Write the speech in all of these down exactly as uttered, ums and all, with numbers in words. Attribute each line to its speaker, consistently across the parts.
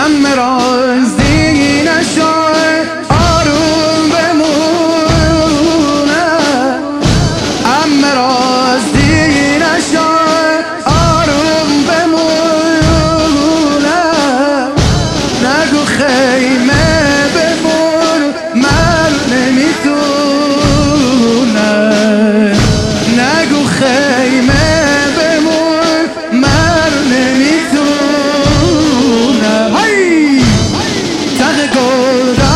Speaker 1: ام رازی نشای آروم بمونه ام رازی نشای آروم بمونه نگو خیمه بمون من نمیتونه نگو خیمه بمون من نمیتونه هی تق گل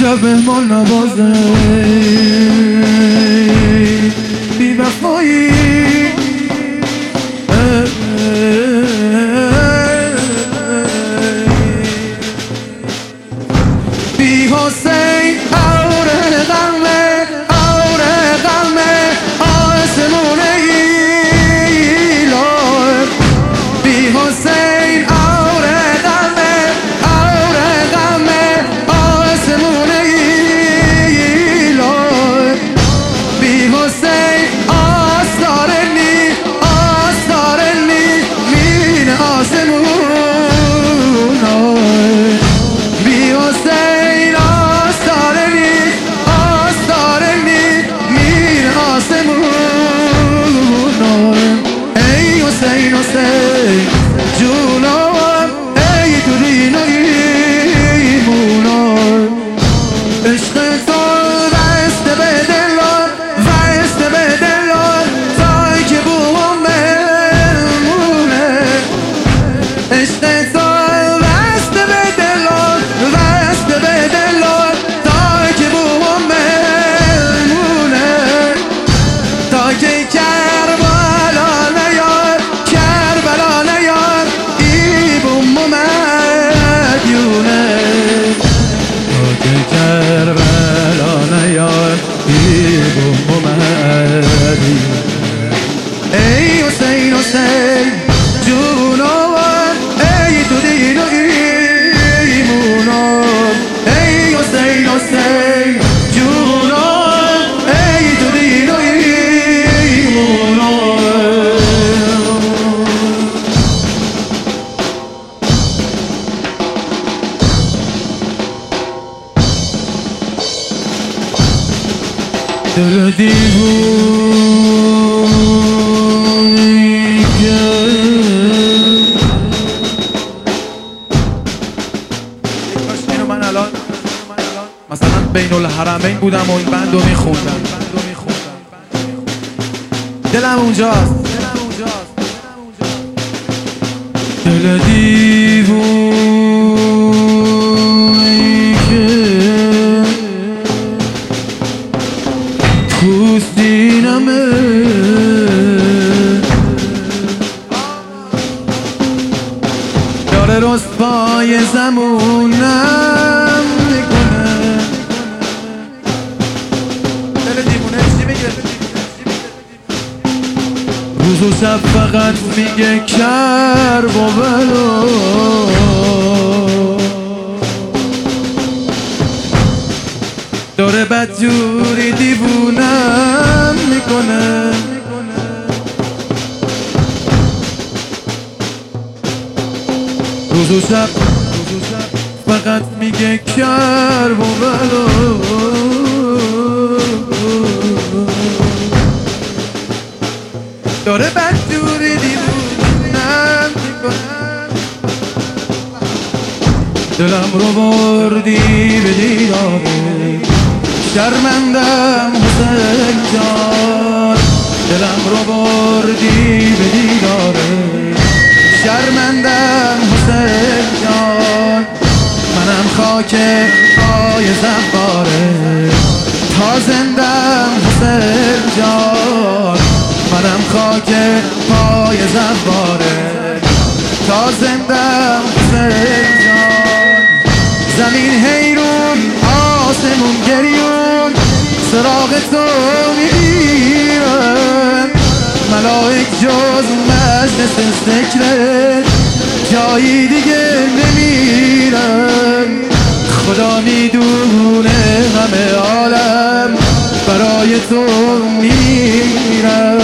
Speaker 1: شب مهمان نوازه بی وفایی بی حسین آره غمه آره غمه آسمونه ایلار بی حسین آره غمه آره غمه آسمونه ایلار بی حسین آستارنی آستارنی مین آسمون بی حسین آستارنی آستارنی مین آسمون ای حسین حسین جونم ای تو دین و ایمونم عشق تو وست به دلم وست به دلم تای که بوم ملمونه عشق تو وست به دلم وست به دلم تای که بوم ملمونه تا که کربلا نیار کربلا نیار ای بوم مدیونه تا که کربلا نیار ای بوم مدیونه ای حسین حسین جونم ای تو دین و ایمونم ای حسین حسین جونم ای تو دین و ایمونم دل دیوونی که اینو من الان مثلا بین الحرمین بودم و این بند رو میخوندم دلم اونجاست دل دیوونی که خوستینمه داره رسوای زمونم میکنه دل دیوونه چی میگه روز و شب فقط میگه کرب و بلا داره بدجوری دیوونم میکنه روز و شب فقط میگه کرب و بلا داره بدجوری دیوونم میکنه دلم رو بردی به دیداره شرمندم حسین جان دلم رو بردی به دیداره شرمندم حسین جان منم خاک پای زفاره تا زندم حسین جان منم خاک پای زفاره تا زندم حسین جان زمین حیرون آسمون گریون سراغ تو میگیرن ملائک جز مجلس ذکرت جایی دیگه نمیرن خدا میدونه همه عالم برای تو میمیرن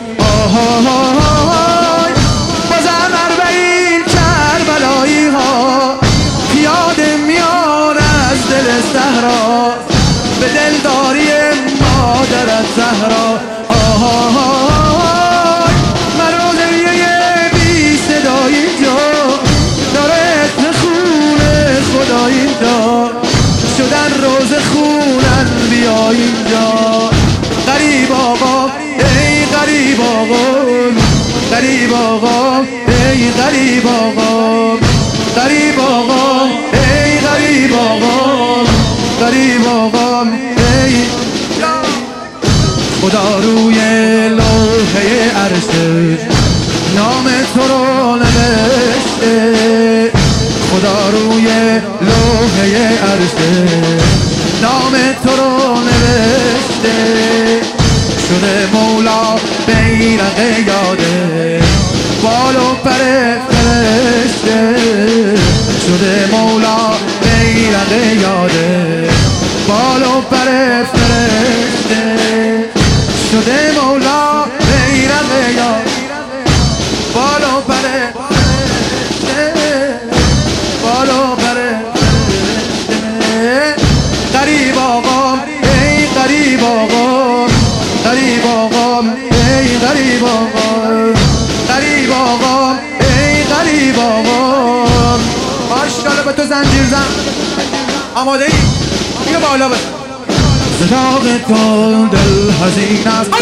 Speaker 1: آهای بازم اربعین کربلایی ها پیاده میان از دل صحرا به دلداری مادرت زهرا آهای منو دریه بی صدا اینجا داره اسم خونه خدا اینجا شدن روز خونن بیا اینجا غریب آقا ای غریب آقا غریب آقا ای غریب آقا غریب آقا ای غریب آقا غریب آقا ای خدا روی لوحه عرشش نام تو رو نوشته خدا روی لوحه عرشش نام تو رو نوشته شده مولا بیرق یاده بال و پر فرشته شده مولا بیرق یاده بال و پر فرشته شده مولا بیرق یاده بال و پر فرشته بال و پر فرشته غریب آقا ای غریب آقا غریب آقا ای غریب آقا غریب آقا ای غریب آقا ماشاءالله به تو زنجیر زن آماده ای؟ اینو بالا بزن صداق تو دل حزین است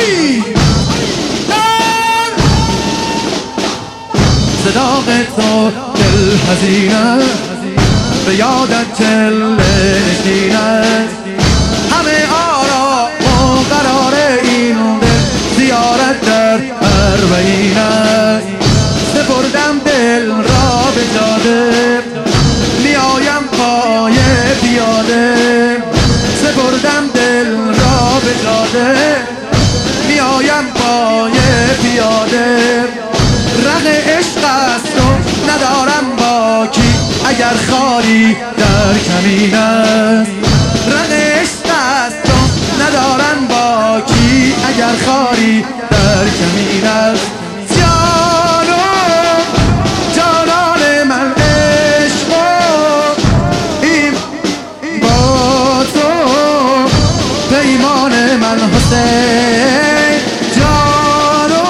Speaker 1: صداق تو دل حزین است به یادت چل نشین است همه آرا و قرار این دل زیارت در اربعین است سپردم دل را به جاده میایم پای پیاده سپردم دل را به جاده میایم پای پیاده رق عشق است و ندارم باکی اگر خاری در کمین است رق عشق است و ندارم باکی اگر خاری در کمین است جانو جانان من عشق این با تو پیمان من حسین جانو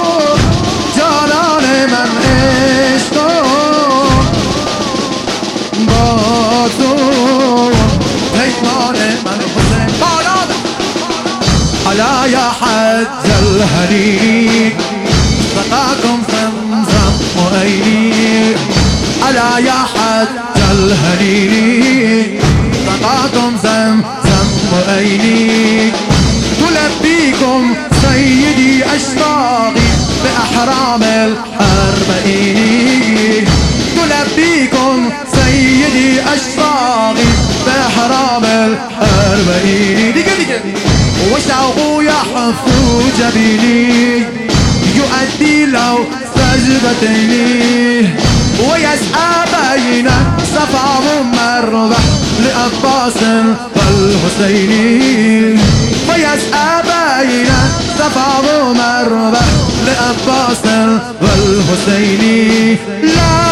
Speaker 1: جانان من عشق با تو پیمان من حسین بالا ألا يا حج الهنين سقاكم زمزم وعيني ألا يا حج الهنين سقاكم زمزم وعيني تلبيكم سيدي أشواقي بأحرام الأربعين تلبيكم سيدي أشواقي بأحرام الأربعين وشوق يحفو جبيني يؤدي لو سجدتين ويسعى بين صفا ومروة لعباس والحسين ويسعى بين صفا ومروة لعباس والحسين لا